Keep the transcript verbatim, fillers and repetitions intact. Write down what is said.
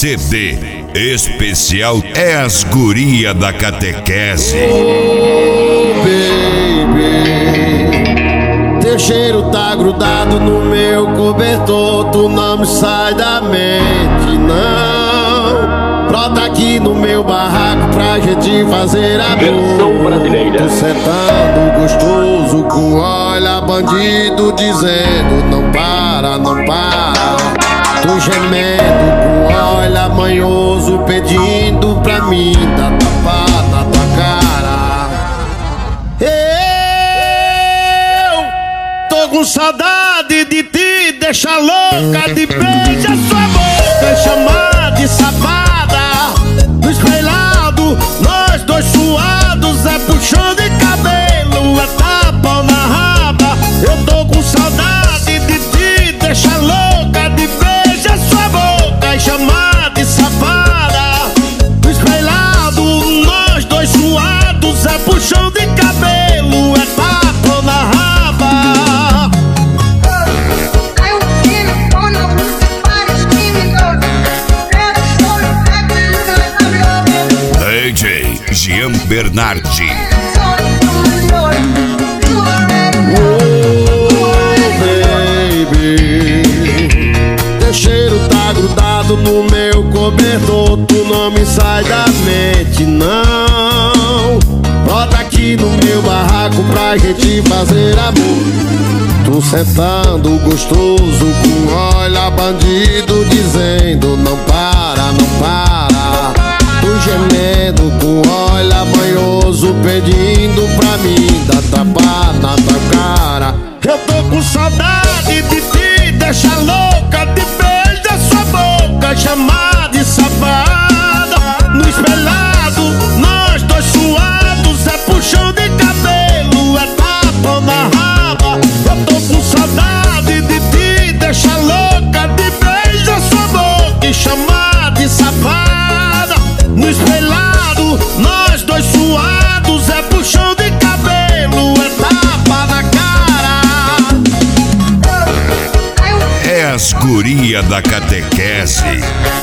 C D especial é as guria da catequese. Oh, baby, teu cheiro tá grudado no meu cobertor, tu não me sai da mente, não. Brota aqui no meu barraco pra gente fazer amor. Versão brasileira. Tô sentando gostoso com olha bandido dizendo não para, não para. Tô gemendo com olha manhoso pedindo pra mim dar tapa na tua cara. Eu tô com saudade de ti, deixa louca de beijar sua boca, chamar de safada. No espelhado, nós dois suados, é puxão de cabelo, é tapa na raba. Eu tô com saudade de ti, deixa louca de beijar sua boca e chamar de safada. No espelhado, nós dois suados, é puxão de cabelo, é tapa na raba. D J Jean Bernardi. Teu cheiro tá grudado no meu cobertor, tu não me sai da mente, não. Brota aqui no meu barraco pra gente fazer amor. Tô sentando gostoso com olha bandido dizendo não para, não para. Tô gemendo com olha banhoso pedindo pra mim dar tapa na tua cara. Eu tô com saudade de ti, deixa louca de beijar sua boca, chamar de safada. No espelhado, nós dois suados, é puxão de cabelo, é tapa na raba. Eu tô com saudade de ti, deixa louca de beijar sua boca e chamar de safada. No espelhado, nós dois suados, é puxão de cabelo, é tapa na cara. É as guria da catequese.